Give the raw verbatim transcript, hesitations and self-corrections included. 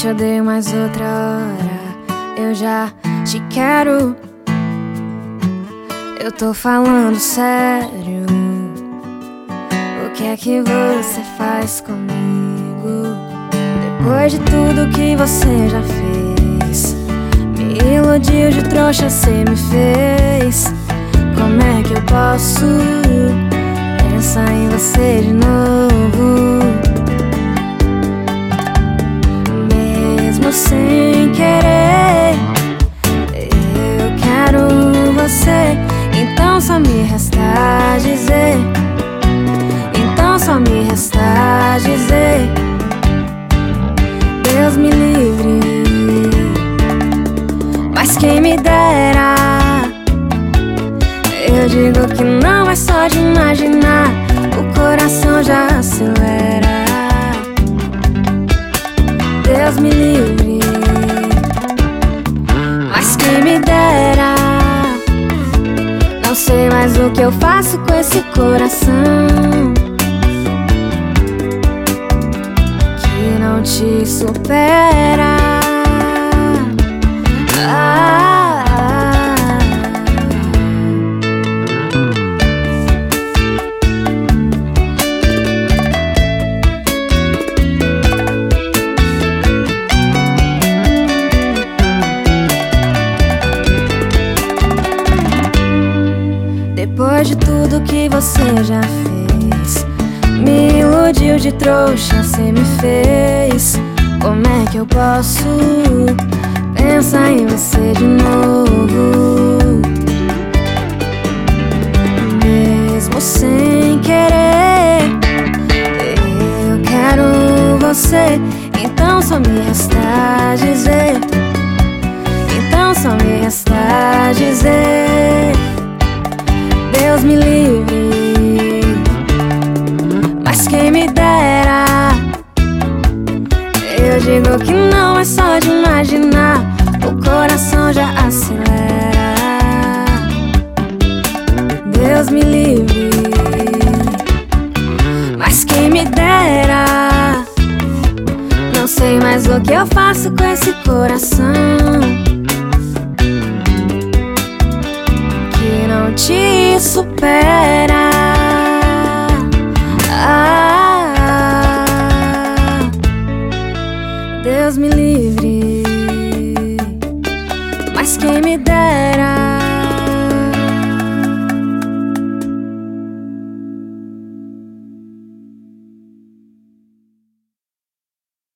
te odeio, mas outra hora eu já te quero. Eu tô falando sério. O que é que você faz comigo? Depois de tudo que você já fez, me iludiu de trouxa, cê me fez. Como é que eu posso pensar em você de novo? Mesmo sem querer, eu quero você. Então só me resta dizer, então só me resta dizer, Deus me livre. Mas quem me dera, eu digo que não é só de imaginar, o coração já acelera. Deus me livre. Mas quem me dera, não sei mais o que eu faço com esse coração que não te supera. Ah, ah, ah. Depois de tudo que você já fez, me iludiu de trouxa, cê me fez. Como é que eu posso pensar em você de novo? Mesmo sem querer, eu quero você. Então só me resta dizer, então só me resta dizer, Deus me livre. Mas quem me dera, eu digo que não é só de imaginar, o coração já acelera. Deus me livre. Mas quem me dera, não sei mais o que eu faço com esse coração que não te supera. Ah, ah, Deus me livre. Mas quem me dera,